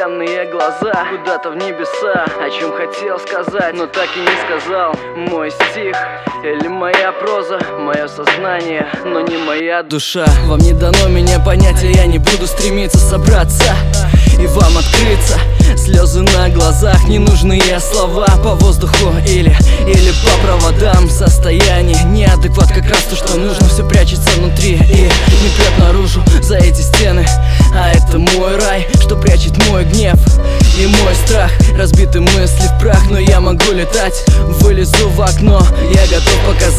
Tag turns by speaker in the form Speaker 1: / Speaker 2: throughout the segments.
Speaker 1: стеклянные глаза куда-то в небеса. О чем хотел сказать, но так и не сказал. Мой стих или моя проза, мое сознание, но не моя душа. Вам не дано меня понять, и я не буду стремиться собраться и вам открыться. Слезы на глазах, ненужные слова по воздуху или по проводам. Состояние неадекват, как раз то, что нужно. Все прячется внутри и не прет наружу за эти стены. А это мой рай, что прячет мой гнев и мой страх. Разбиты мысли в прах, но я могу летать. Вылезу в окно, я готов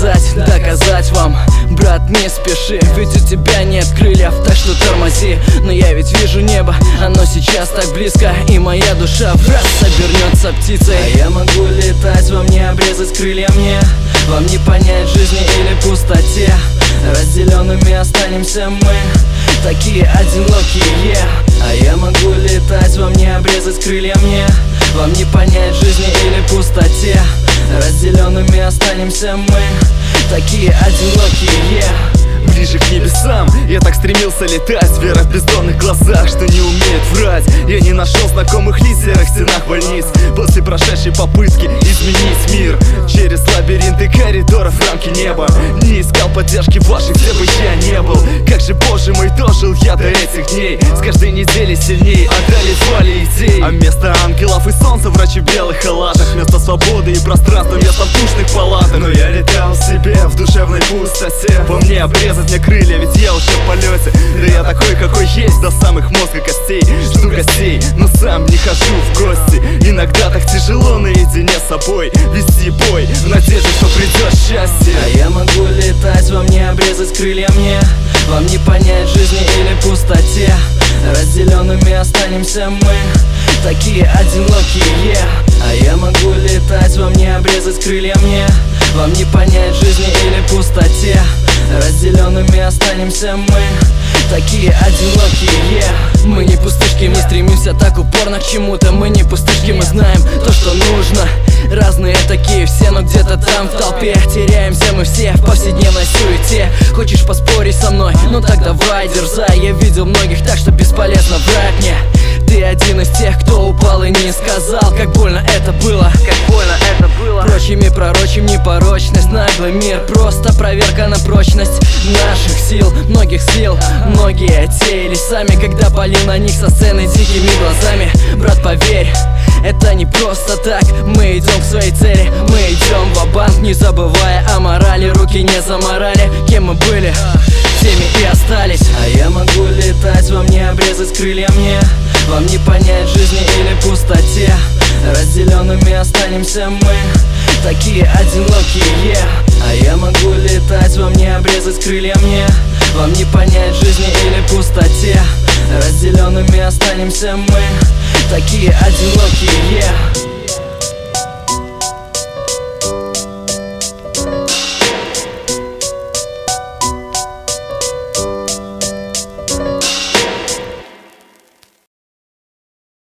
Speaker 1: доказать вам. Брат, не спеши, ведь у тебя нет крыльев, так что тормози. Но я ведь вижу небо, оно сейчас так близко, и моя душа в раз обернется птицей. А я могу летать, вам не обрезать крылья мне. Вам не понять жизни или пустоте. Разделенными останемся мы, такие одинокие. А я могу летать, вам не обрезать крылья мне. Вам не понять жизни или пустоте. Разделенными останемся мы, такие одинокие.
Speaker 2: Ближе к небесам, я так стремился летать. Вера в бездонных глазах, что не умеет врать. Я не нашел знакомых лиц в серых стенах больниц. После прошедшей попытки изменить мир через лабиринты коридоров, рамки неба. Не искал поддержки вашей, где бы я не был. Как же, боже мой, дожил я до этих дней. С каждой недели сильней одолевали идей. А вместо ангелов и солнца врачи в белых халатах. Вместо свободы и пространства, место в душных палатах. Но я летал себе в душевной пустоте. Во мне обрезать мне крылья, ведь я уже в полете. Да я такой, какой есть, до самых мозга костей. Жду гостей, но сам не хожу в гости. Иногда так тяжело наедине с собой вести бой в надежде, что придет счастье.
Speaker 1: А я могу летать, вам не обрезать крылья мне. Вам не понять жизни или пустоте. Разделенными останемся мы, такие одинокие. А я могу летать, вам не обрезать крылья мне. Вам не понять жизни или пустоте. Разделенными останемся мы, такие одинокие. Мы не пустышки, мы стремимся так упорно к чему-то. Мы не пустышки, мы знаем то, что нужно. Разные такие все, но где-то там в толпе теряемся мы все в повседневной суете. Хочешь поспорить со мной? Ну так давай, дерзай. Я видел многих, так что бесполезно врать мне. Ты один из тех, кто упал и не сказал, как больно это было. Как больно это было. Прочими пророчим непорочность, наглый мир. Просто проверка на прочность наших сил. Многих слил, многие отсеялись сами, когда палил на них со сцены дикими глазами. Брат, поверь, это не просто так. Мы идем к своей цели, мы идем ва-банк, не забывая о морали. Руки не заморали, кем мы были, теми и остались. А я могу летать, вам не обрезать крылья мне. Вам не понять жизни или пустоте. Разделенными останемся мы, такие одинокие. А я могу летать, вам не обрезать крылья мне. Вам не понять жизни или пустоте. Разделенными останемся мы, такие одинокие.